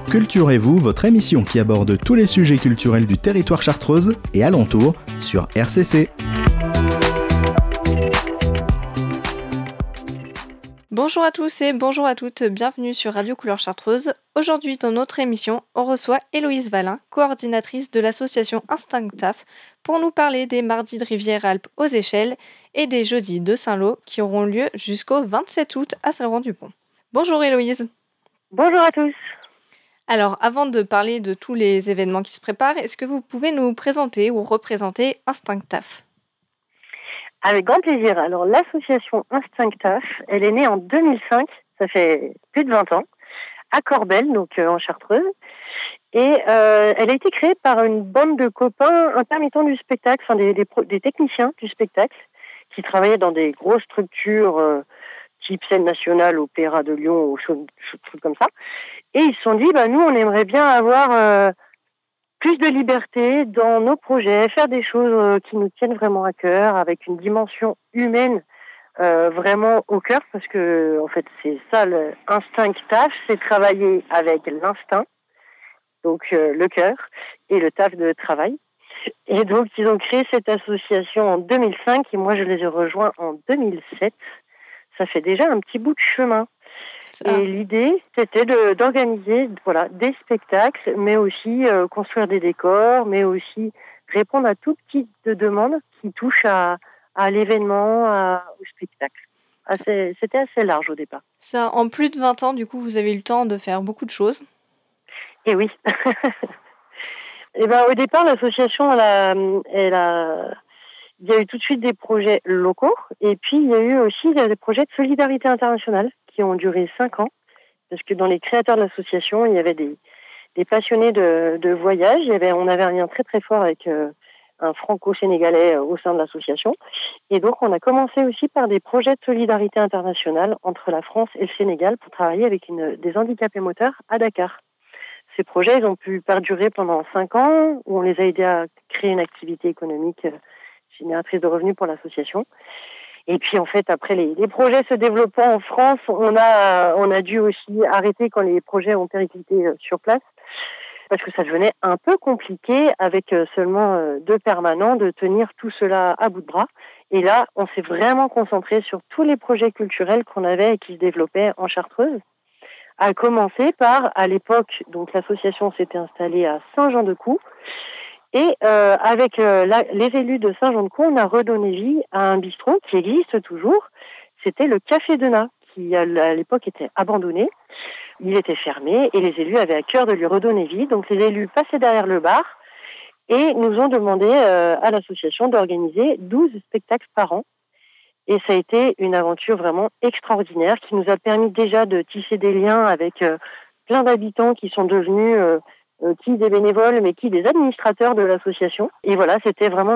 Culturez-vous, votre émission qui aborde tous les sujets culturels du territoire chartreuse et alentour sur RCC. Bonjour à tous et bonjour à toutes, bienvenue sur Radio Couleur Chartreuse. Aujourd'hui dans notre émission, on reçoit Héloïse Vallin, coordinatrice de l'association Instinct TAF, pour nous parler des mardis de Rivière-Alpes aux Échelles et des jeudis de Saint-Lô qui auront lieu jusqu'au 27 août à Saint-Laurent-du-Pont. Bonjour Héloïse. Bonjour à tous. Alors avant de parler de tous les événements qui se préparent, est-ce que vous pouvez nous présenter ou représenter Instinct TAF ? Avec grand plaisir. Alors, l'association Instinct TAF, elle est née en 2005, ça fait plus de 20 ans, à Corbel, donc en Chartreuse. Et elle a été créée par une bande de copains intermittents du spectacle, enfin des techniciens du spectacle, qui travaillaient dans des grosses structures type Scène Nationale, Opéra de Lyon, ou trucs comme ça. Et ils se sont dit, nous, on aimerait bien avoir plus de liberté dans nos projets, faire des choses qui nous tiennent vraiment à cœur, avec une dimension humaine vraiment au cœur, parce que en fait c'est ça le Instinct TAF, c'est travailler avec l'instinct, donc le cœur, et le taf de travail. Et donc ils ont créé cette association en 2005 et moi je les ai rejoints en 2007. Ça fait déjà un petit bout de chemin. Et l'idée, c'était d'organiser des spectacles, mais aussi construire des décors, mais aussi répondre à tout type de demandes qui touchent à l'événement, au spectacle. C'était assez large au départ. Ça, en plus de 20 ans, du coup, vous avez eu le temps de faire beaucoup de choses. Et oui. Et au départ, l'association, il y a eu tout de suite des projets locaux, et puis il y a eu aussi des projets de solidarité internationale qui ont duré 5 ans, parce que dans les créateurs de l'association, il y avait des passionnés de voyage. On avait un lien très très fort avec un franco-sénégalais au sein de l'association. Et donc on a commencé aussi par des projets de solidarité internationale entre la France et le Sénégal pour travailler avec des handicapés moteurs à Dakar. Ces projets, ils ont pu perdurer pendant 5 ans, où on les a aidés à créer une activité économique génératrice de revenus pour l'association. Et puis en fait, après les projets se développant en France, on a dû aussi arrêter quand les projets ont périclité sur place, parce que ça devenait un peu compliqué avec seulement 2 permanents de tenir tout cela à bout de bras. Et là, on s'est vraiment concentré sur tous les projets culturels qu'on avait et qui se développaient en Chartreuse. À commencer par, à l'époque, donc l'association s'était installée à Saint-Jean-de-Coux. Et avec les élus de Saint-Jean-de-Coux, on a redonné vie à un bistrot qui existe toujours. C'était le Café de Na, qui à l'époque était abandonné. Il était fermé et les élus avaient à cœur de lui redonner vie. Donc les élus passaient derrière le bar et nous ont demandé à l'association d'organiser 12 spectacles par an. Et ça a été une aventure vraiment extraordinaire qui nous a permis déjà de tisser des liens avec plein d'habitants qui sont devenus qui des bénévoles, mais qui des administrateurs de l'association. Et voilà, c'était vraiment,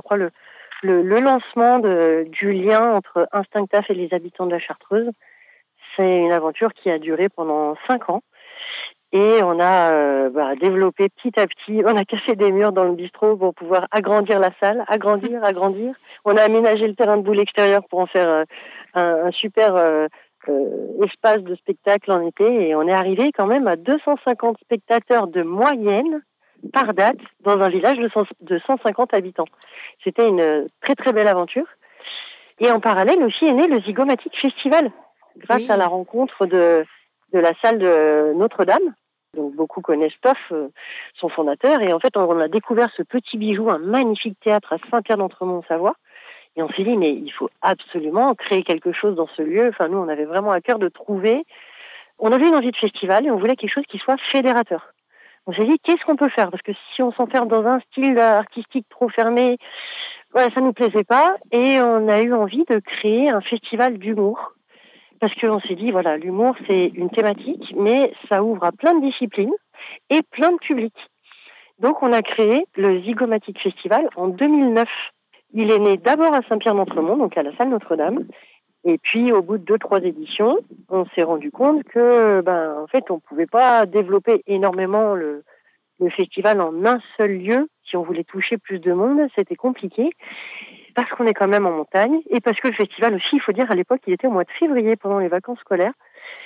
le lancement du lien entre Instinct TAF et les habitants de la Chartreuse. C'est une aventure qui a duré pendant 5 ans. Et on a développé petit à petit, on a cassé des murs dans le bistrot pour pouvoir agrandir la salle, agrandir. On a aménagé le terrain de boule extérieur pour en faire un super espace de spectacle en été, et on est arrivé quand même à 250 spectateurs de moyenne par date dans un village de 150 habitants. C'était une très très belle aventure. Et en parallèle aussi est né le Zygomatic Festival, grâce à la rencontre de la salle de Notre-Dame. Donc beaucoup connaissent Toff, son fondateur, et en fait on a découvert ce petit bijou, un magnifique théâtre à Saint-Pierre-d'Entremont-en-Savoie. Et on s'est dit, mais il faut absolument créer quelque chose dans ce lieu. Enfin, nous, on avait vraiment à cœur de trouver. On avait une envie de festival et on voulait quelque chose qui soit fédérateur. On s'est dit, qu'est-ce qu'on peut faire ? Parce que si on s'enferme dans un style artistique trop fermé, ça nous plaisait pas. Et on a eu envie de créer un festival d'humour. Parce qu'on s'est dit, l'humour, c'est une thématique, mais ça ouvre à plein de disciplines et plein de publics. Donc, on a créé le Zygomatic Festival en 2009. Il est né d'abord à Saint-Pierre-d'Entremont, donc à la salle Notre-Dame. Et puis, au bout de 2-3 éditions, on s'est rendu compte que, en fait, on pouvait pas développer énormément le festival en un seul lieu. Si on voulait toucher plus de monde, c'était compliqué. Parce qu'on est quand même en montagne. Et parce que le festival aussi, il faut dire, à l'époque, il était au mois de février, pendant les vacances scolaires.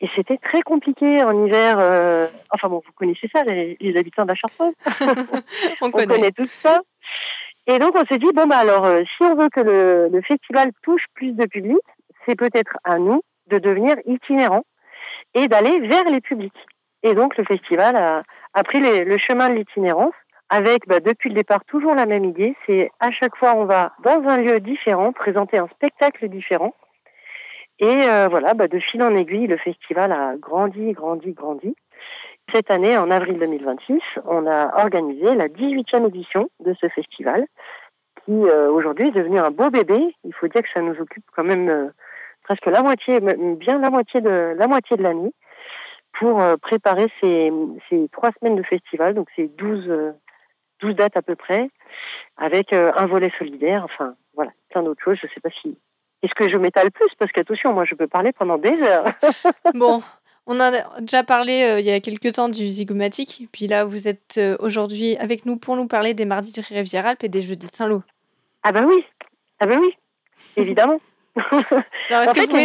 Et c'était très compliqué en hiver. Enfin bon, vous connaissez ça, les habitants de la Chartreuse. On On connaît. connaît tout ça. Et donc, on s'est dit, bon, bah alors, si on veut que le festival touche plus de public, c'est peut-être à nous de devenir itinérants et d'aller vers les publics. Et donc, le festival a pris le chemin de l'itinérance avec, depuis le départ, toujours la même idée. C'est à chaque fois, on va dans un lieu différent, présenter un spectacle différent. Et voilà, de fil en aiguille, le festival a grandi. Cette année, en avril 2026, on a organisé la 18e édition de ce festival qui, aujourd'hui, est devenu un beau bébé. Il faut dire que ça nous occupe quand même presque la moitié de l'année pour préparer ces 3 semaines de festival. Donc, c'est 12 dates à peu près, avec un volet solidaire. Enfin, voilà, plein d'autres choses. Je ne sais pas si... Est-ce que je m'étale plus? Parce qu'attention, moi, je peux parler pendant des heures. Bon, on en a déjà parlé il y a quelques temps du Zygomatique. Puis là, vous êtes aujourd'hui avec nous pour nous parler des Mardis de Rivière-Alpes et des Jeudis de Saint-Lô. Ah ben oui, évidemment. Alors, est-ce En que, fait,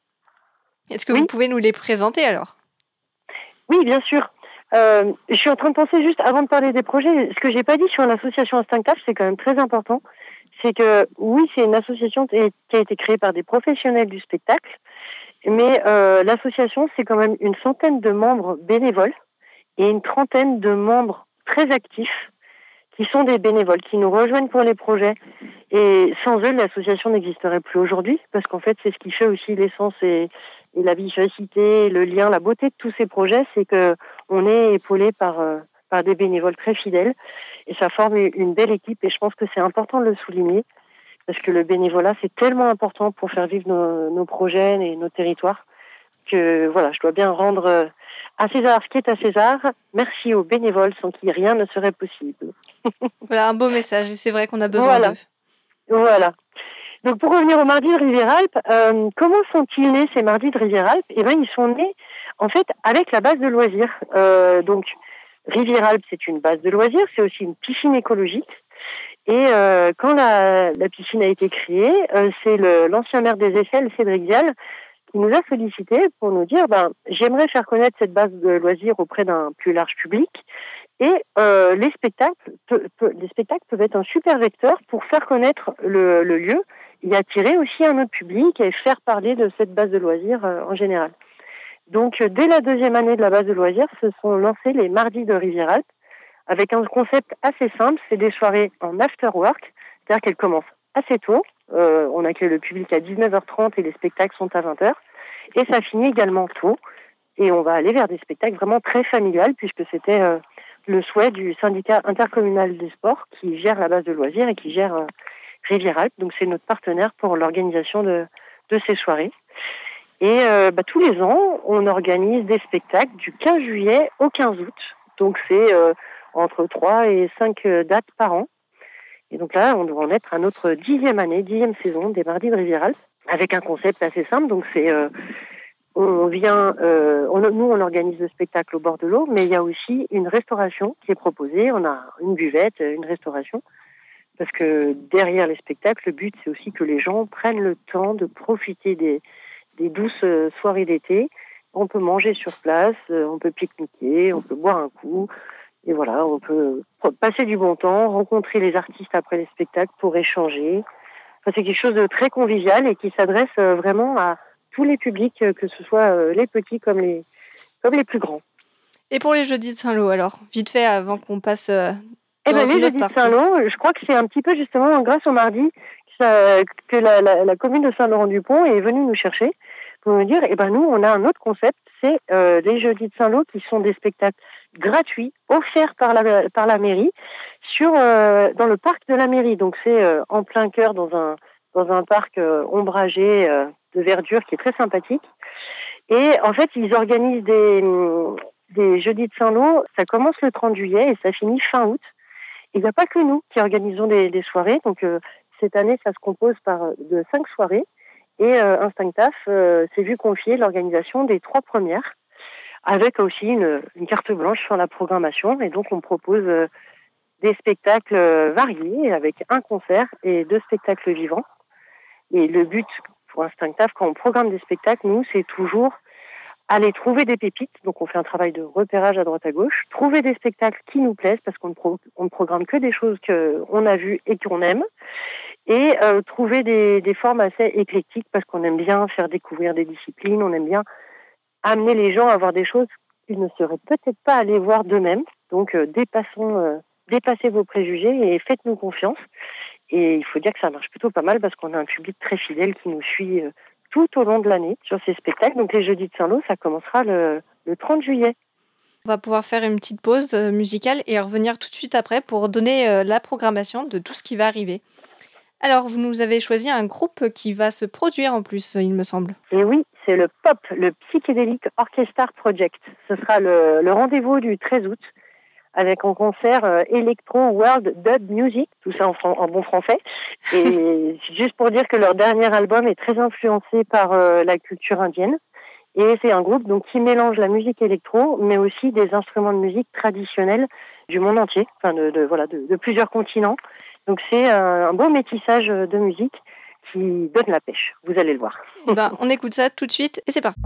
vous Oui. pouvez nous les présenter alors? Oui, bien sûr. Je suis en train de penser juste avant de parler des projets. Ce que j'ai pas dit sur l'association Instinctaf, c'est quand même très important. C'est que oui, c'est une association qui a été créée par des professionnels du spectacle, mais l'association, c'est quand même une centaine de membres bénévoles et une trentaine de membres très actifs qui sont des bénévoles, qui nous rejoignent pour les projets. Et sans eux, l'association n'existerait plus aujourd'hui, parce qu'en fait, c'est ce qui fait aussi l'essence et la vivacité, le lien, la beauté de tous ces projets, c'est que on est épaulé par des bénévoles très fidèles, et ça forme une belle équipe. Et je pense que c'est important de le souligner, parce que le bénévolat, c'est tellement important pour faire vivre nos projets et nos territoires, que voilà, je dois bien rendre à César ce qui est à César. Merci aux bénévoles sans qui rien ne serait possible. Voilà, un beau message, et c'est vrai qu'on a besoin d'eux. Voilà. Donc pour revenir aux Mardis de Rivière-Alpes, comment sont-ils nés ces Mardis de Rivière-Alpes? Eh bien, ils sont nés en fait avec la base de loisirs. Donc Rivière-Alpes, c'est une base de loisirs, c'est aussi une piscine écologique. Et quand la piscine a été créée, c'est l'ancien maire des Échelles, Cédric Vial, qui nous a sollicité pour nous dire j'aimerais faire connaître cette base de loisirs auprès d'un plus large public. Et les spectacles peuvent être un super vecteur pour faire connaître le lieu et attirer aussi un autre public et faire parler de cette base de loisirs en général. Donc, dès la 2e année de la base de loisirs, se sont lancés les Mardis de Rivière-Alpes avec un concept assez simple, c'est des soirées en after-work, c'est-à-dire qu'elles commencent assez tôt. On accueille le public à 19h30 et les spectacles sont à 20h. Et ça finit également tôt. Et on va aller vers des spectacles vraiment très familiales, puisque c'était le souhait du syndicat intercommunal des sports qui gère la base de loisirs et qui gère Rivière-Alpes. Donc c'est notre partenaire pour l'organisation de ces soirées. Et tous les ans, on organise des spectacles du 15 juillet au 15 août. Donc c'est entre 3 et 5 dates par an. Et donc là, on doit en être à notre 10e saison des Mardis de Rivière-Alpes, avec un concept assez simple. Donc c'est on organise le spectacle au bord de l'eau, mais il y a aussi une restauration qui est proposée. On a une buvette, une restauration, parce que derrière les spectacles, le but c'est aussi que les gens prennent le temps de profiter des douces soirées d'été. On peut manger sur place, on peut pique-niquer, on peut boire un coup, et voilà, on peut passer du bon temps, rencontrer les artistes après les spectacles pour échanger. Enfin, c'est quelque chose de très convivial et qui s'adresse vraiment à tous les publics, que ce soit les petits comme les plus grands. Et pour les Jeudis de Saint-Lô, alors, vite fait, avant qu'on passe dans les une autre Jeudis de partie. Saint-Lô, je crois que c'est un petit peu justement grâce au mardi que la commune de Saint-Laurent-du-Pont est venue nous chercher pour nous dire, nous, on a un autre concept, c'est les Jeudis de Saint-Lô qui sont des spectacles gratuits, offerts par la mairie, dans le parc de la mairie. Donc c'est en plein cœur dans un parc ombragé de verdure qui est très sympathique. Et en fait, ils organisent des Jeudis de Saint-Lô. Ça commence le 30 juillet et ça finit fin août. Il n'y a pas que nous qui organisons des soirées. Donc cette année, ça se compose de 5 soirées. Et Instinctaf s'est vu confier l'organisation des 3 premières, avec aussi une carte blanche sur la programmation. Et donc on propose des spectacles variés, avec un concert et 2 spectacles vivants. Et le but pour Instinctaf, quand on programme des spectacles, nous, c'est toujours aller trouver des pépites, donc on fait un travail de repérage à droite à gauche, trouver des spectacles qui nous plaisent, parce qu'on ne programme que des choses qu'on a vues et qu'on aime, et trouver des formes assez éclectiques, parce qu'on aime bien faire découvrir des disciplines, on aime bien amener les gens à voir des choses qu'ils ne seraient peut-être pas allés voir d'eux-mêmes. Donc dépassez vos préjugés et faites-nous confiance. Et il faut dire que ça marche plutôt pas mal, parce qu'on a un public très fidèle qui nous suit tout au long de l'année sur ces spectacles. Donc les Jeudis de Saint-Lô, ça commencera le 30 juillet. On va pouvoir faire une petite pause musicale et revenir tout de suite après pour donner la programmation de tout ce qui va arriver. Alors, vous nous avez choisi un groupe qui va se produire en plus, il me semble. Et oui, c'est le POP, le Psychedelic Orchestra Project. Ce sera le rendez-vous du 13 août avec un concert Electro World Dub Music, tout ça en bon français. Et juste pour dire que leur dernier album est très influencé par la culture indienne. Et c'est un groupe donc qui mélange la musique électro, mais aussi des instruments de musique traditionnels du monde entier, enfin de plusieurs continents. Donc c'est un beau métissage de musique qui donne la pêche. Vous allez le voir. On écoute ça tout de suite et c'est parti.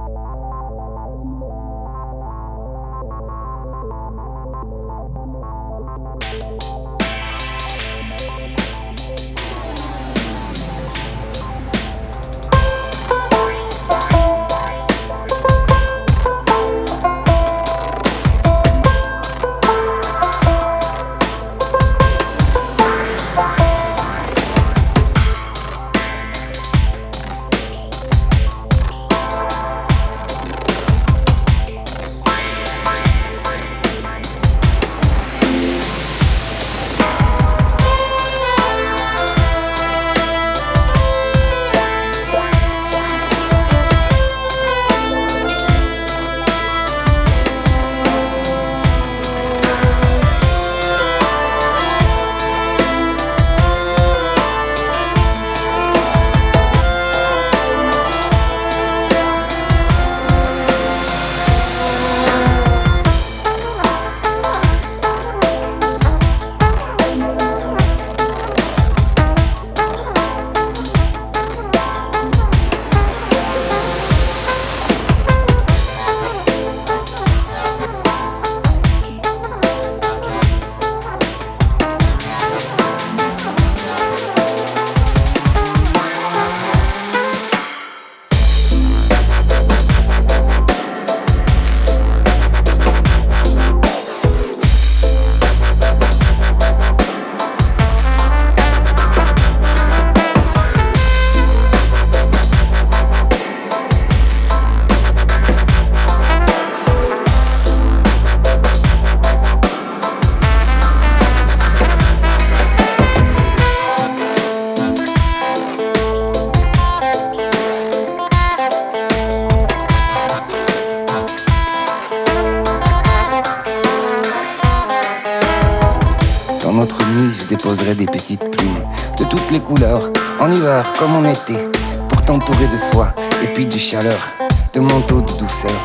Déposerai des petites plumes de toutes les couleurs, en hiver comme en été, pour t'entourer de soie et puis de chaleur, de manteaux de douceur,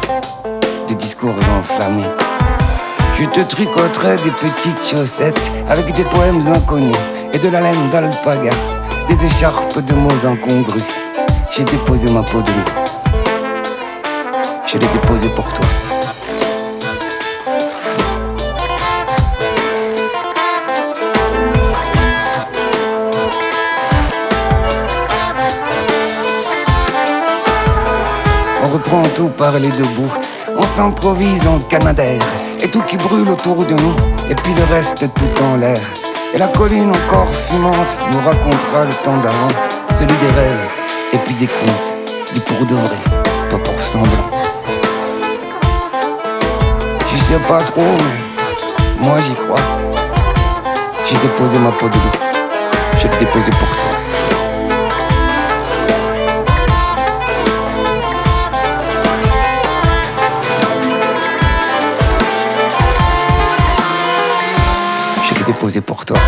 de discours enflammés. Je te tricoterai des petites chaussettes avec des poèmes inconnus et de la laine d'alpaga, des écharpes de mots incongrus. J'ai déposé ma peau de loup, je l'ai déposée pour toi. On reprend tout par les deux bouts, on s'improvise en canadair, et tout qui brûle autour de nous, et puis le reste tout en l'air. Et la colline encore fumante nous racontera le temps d'avant, celui des rêves, et puis des contes, du pour de vrai, pas pour semblant. Je sais pas trop, mais moi j'y crois. J'ai déposé ma peau de loup, je l'ai déposée pour toi. Déposé pour toi.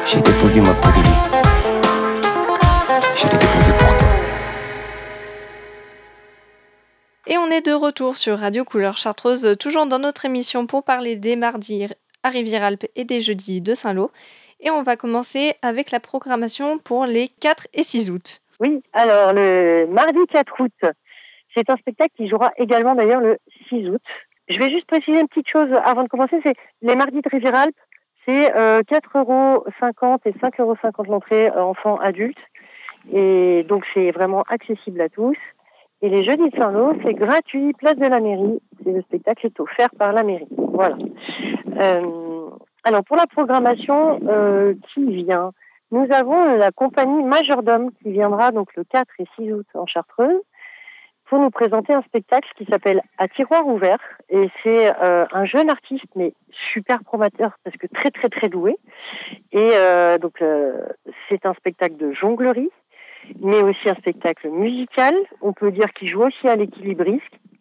J'ai déposé ma peau de loup. Je l'ai déposé pour toi. Et on est de retour sur Radio Couleur Chartreuse, toujours dans notre émission pour parler des mardis à Rivière-Alpes et des jeudis de Saint-Lô. Et on va commencer avec la programmation pour les 4 et 6 août. Oui, alors le mardi 4 août, c'est un spectacle qui jouera également d'ailleurs le 6 août. Je vais juste préciser une petite chose avant de commencer, c'est les mardis de Rivière-Alpes, c'est 4,50 € et 5,50 € l'entrée enfants adultes. Et donc c'est vraiment accessible à tous. Et les jeudis de Saint-Lô, c'est gratuit, place de la mairie. C'est le spectacle est offert par la mairie. Voilà. Alors pour la programmation qui vient, nous avons la compagnie Majordome qui viendra donc le 4 et 6 août en Chartreuse pour nous présenter un spectacle qui s'appelle À tiroir ouvert. Et c'est un jeune artiste, mais super prometteur parce que très très très doué. Et donc c'est un spectacle de jonglerie, mais aussi un spectacle musical. On peut dire qu'il joue aussi à l'équilibriste,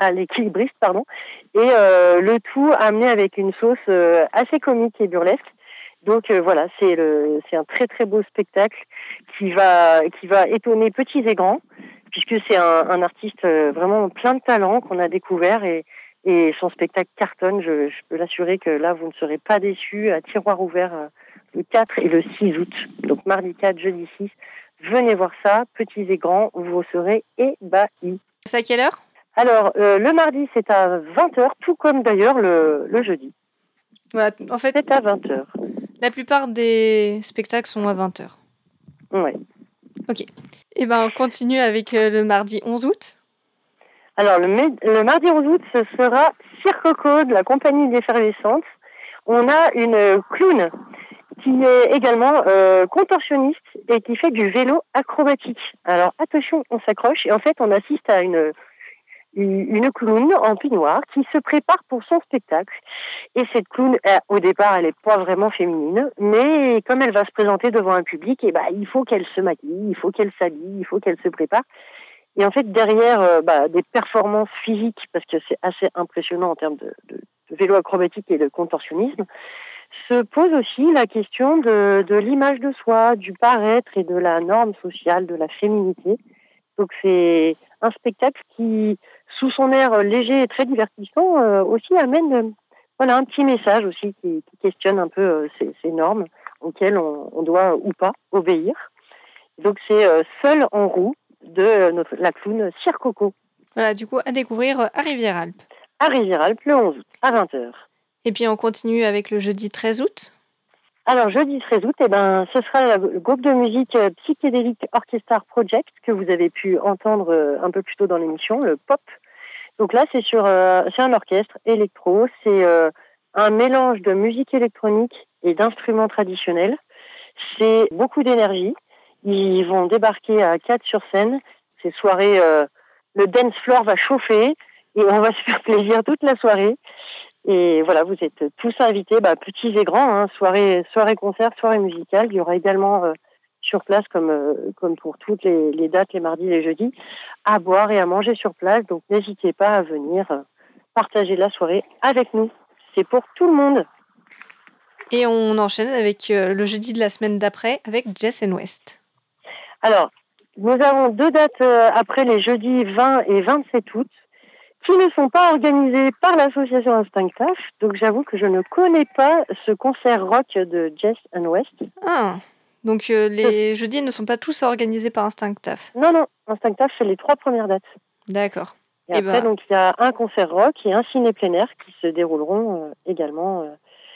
et le tout amené avec une sauce assez comique et burlesque. Donc voilà, c'est un très très beau spectacle qui va étonner petits et grands, puisque c'est un artiste vraiment plein de talent qu'on a découvert et son spectacle cartonne. Je peux l'assurer que là vous ne serez pas déçus. À tiroir ouvert le 4 et le 6 août. Donc mardi 4, jeudi 6. Venez voir ça, petits et grands, vous serez ébahis. C'est à quelle heure ? Alors, le mardi, c'est à 20h, tout comme d'ailleurs le jeudi. Voilà, en fait, c'est à 20h. La plupart des spectacles sont à 20h. Oui. Ok. Et ben, on continue avec le mardi 11 août. Alors, le mardi 11 août, ce sera Circoco de la compagnie d'Effervescence. On a une clown qui est également contorsionniste et qui fait du vélo acrobatique. Alors attention, on s'accroche et en fait on assiste à une clown en peignoir qui se prépare pour son spectacle. Et cette clown, au départ, elle est pas vraiment féminine, mais comme elle va se présenter devant un public, et il faut qu'elle se maquille, il faut qu'elle s'habille, il faut qu'elle se prépare. Et en fait, derrière des performances physiques, parce que c'est assez impressionnant en termes de vélo acrobatique et de contorsionnisme, se pose aussi la question de l'image de soi, du paraître et de la norme sociale, de la féminité. Donc c'est un spectacle qui, sous son air léger et très divertissant, aussi amène un petit message aussi qui questionne un peu ces normes auxquelles on doit ou pas obéir. Donc c'est Seul en roue de la clown Circoco. Voilà, du coup, à découvrir à Rivière-Alpes. À Rivière-Alpes, le 11 août, à 20h. Et puis on continue avec le jeudi 13 août. Alors jeudi 13 août, ce sera le groupe de musique psychédélique Orchestra Project que vous avez pu entendre un peu plus tôt dans l'émission, le pop. Donc là c'est un orchestre électro, c'est un mélange de musique électronique et d'instruments traditionnels. C'est beaucoup d'énergie. Ils vont débarquer à 4 sur scène. Ces soirées, le dance floor va chauffer et on va se faire plaisir toute la soirée. Et voilà, vous êtes tous invités, petits et grands, soirée concert, soirée musicale. Il y aura également sur place, comme pour toutes les dates, les mardis, les jeudis, à boire et à manger sur place. Donc n'hésitez pas à venir partager la soirée avec nous. C'est pour tout le monde. Et on enchaîne avec le jeudi de la semaine d'après avec Jess & West. Alors, nous avons 2 dates après les jeudis 20 et 27 août. Qui ne sont pas organisés par l'association Instinctaf. Donc j'avoue que je ne connais pas ce concert rock de Jess & West. Ah, donc les jeudis ne sont pas tous organisés par Instinctaf. Non, Instinctaf fait les 3 premières dates. D'accord. Et après, donc il y a un concert rock et un ciné plein air qui se dérouleront également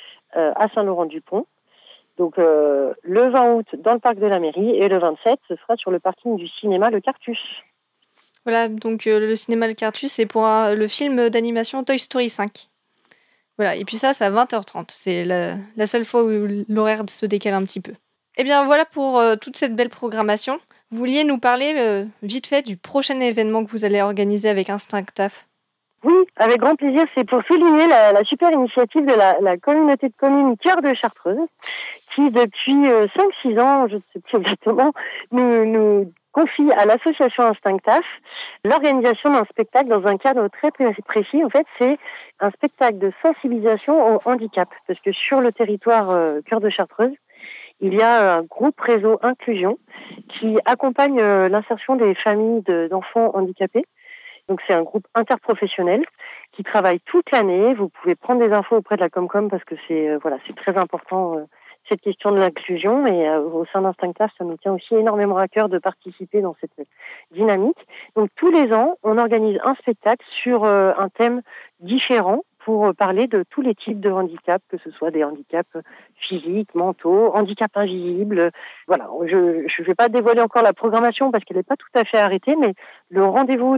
à Saint-Laurent-du-Pont. Donc le 20 août dans le parc de la mairie et le 27, ce sera sur le parking du cinéma Le Cartus. Voilà, donc le cinéma Le Cartus, c'est pour le film d'animation Toy Story 5. Voilà, et puis ça, c'est à 20h30. C'est la seule fois où l'horaire se décale un petit peu. Et bien voilà pour toute cette belle programmation. Vous vouliez nous parler vite fait du prochain événement que vous allez organiser avec Instinctaf ? Oui, avec grand plaisir. C'est pour souligner la super initiative de la communauté de communes Cœur de Chartreuse, qui depuis 5-6 ans, je ne sais plus exactement, nous confie à l'association Instinctaf l'organisation d'un spectacle dans un cadre très précis. En fait, c'est un spectacle de sensibilisation au handicap, parce que sur le territoire Cœur de Chartreuse, il y a un groupe réseau inclusion qui accompagne l'insertion des familles d'enfants handicapés. Donc c'est un groupe interprofessionnel qui travaille toute l'année. Vous pouvez prendre des infos auprès de la Comcom parce que c'est très important cette question de l'inclusion, et au sein d'Instinctaf, ça nous tient aussi énormément à cœur de participer dans cette dynamique. Donc tous les ans, on organise un spectacle sur un thème différent pour parler de tous les types de handicaps, que ce soit des handicaps physiques, mentaux, handicaps invisibles. Voilà, je ne vais pas dévoiler encore la programmation parce qu'elle n'est pas tout à fait arrêtée, mais le rendez-vous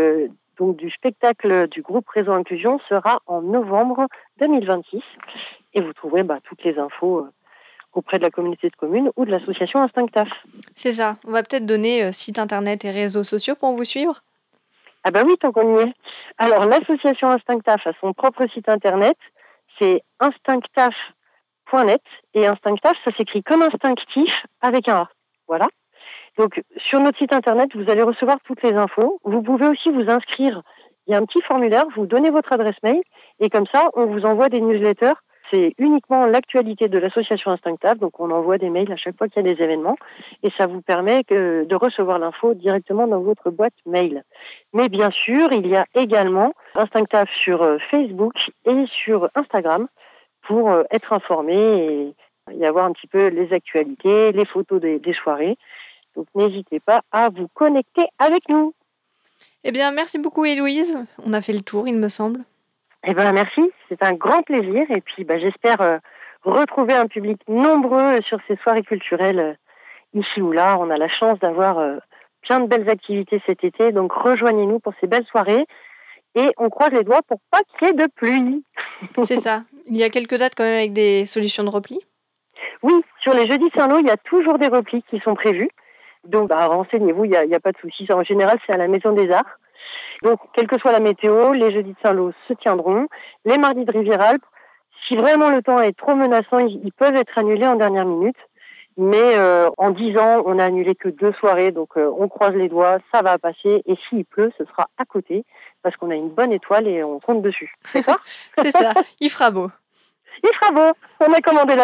du spectacle du groupe Réseau Inclusion sera en novembre 2026, et vous trouverez toutes les infos auprès de la communauté de communes ou de l'association Instinctaf. C'est ça. On va peut-être donner site internet et réseaux sociaux pour vous suivre. Ah bah oui, tant qu'on y est. Alors, l'association Instinctaf a son propre site internet, c'est instinctaf.net, et Instinctaf, ça s'écrit comme instinctif avec un A. Voilà. Donc, sur notre site internet, vous allez recevoir toutes les infos. Vous pouvez aussi vous inscrire. Il y a un petit formulaire, vous donnez votre adresse mail, et comme ça, on vous envoie des newsletters. C'est uniquement l'actualité de l'association Instinctaf, donc on envoie des mails à chaque fois qu'il y a des événements, et ça vous permet de recevoir l'info directement dans votre boîte mail. Mais bien sûr, il y a également Instinctaf sur Facebook et sur Instagram pour être informé et avoir un petit peu les actualités, les photos des soirées. Donc n'hésitez pas à vous connecter avec nous. Eh bien, merci beaucoup Héloïse. On a fait le tour, il me semble. Eh bien, merci. C'est un grand plaisir. Et puis, j'espère retrouver un public nombreux sur ces soirées culturelles ici ou là. On a la chance d'avoir plein de belles activités cet été. Donc, rejoignez-nous pour ces belles soirées. Et on croise les doigts pour pas qu'il y ait de pluie. C'est ça. Il y a quelques dates quand même avec des solutions de repli. Oui, sur les jeudis Saint-Lô, il y a toujours des replis qui sont prévus. Donc, renseignez-vous, il n'y a pas de souci. En général, c'est à la Maison des Arts. Donc, quelle que soit la météo, les jeudis de Saint-Lô se tiendront. Les mardis de Rivière-Alpes, si vraiment le temps est trop menaçant, ils peuvent être annulés en dernière minute. Mais en 10 ans, on n'a annulé que 2 soirées. Donc, on croise les doigts, ça va passer. Et s'il pleut, ce sera à côté parce qu'on a une bonne étoile et on compte dessus. D'accord ? C'est ça, il fera beau. Il fera beau. On a commandé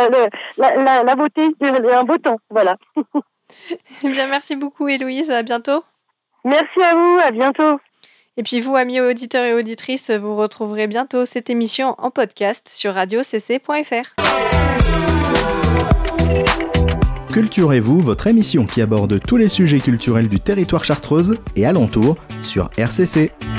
la beauté, un beau temps. Voilà. Eh bien, merci beaucoup Héloïse. À bientôt. Merci à vous. À bientôt. Et puis vous, amis auditeurs et auditrices, vous retrouverez bientôt cette émission en podcast sur radiocc.fr. Culturez-vous, votre émission qui aborde tous les sujets culturels du territoire chartreuse et alentour sur RCC.